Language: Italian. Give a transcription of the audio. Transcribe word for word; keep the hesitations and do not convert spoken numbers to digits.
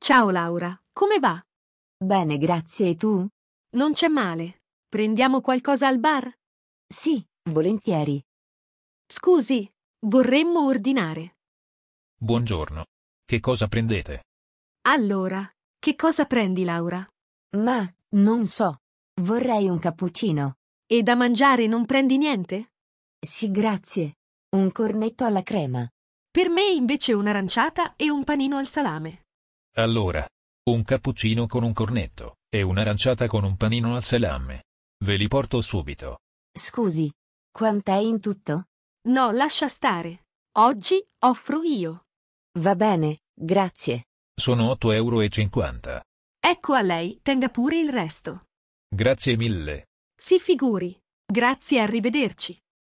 Ciao Laura, come va? Bene, grazie, e tu? Non c'è male. Prendiamo qualcosa al bar? Sì, volentieri. Scusi, vorremmo ordinare. Buongiorno. Che cosa prendete? Allora, che cosa prendi, Laura? Ma, non so. Vorrei un cappuccino. E da mangiare non prendi niente? Sì, grazie. Un cornetto alla crema. Per me invece un'aranciata e un panino al salame. Allora, un cappuccino con un cornetto e un'aranciata con un panino al salame. Ve li porto subito. Scusi, quant'è in tutto? No, lascia stare. Oggi offro io. Va bene, grazie. Sono otto euro e cinquanta. Ecco a lei, tenga pure il resto. Grazie mille. Si figuri. Grazie, arrivederci.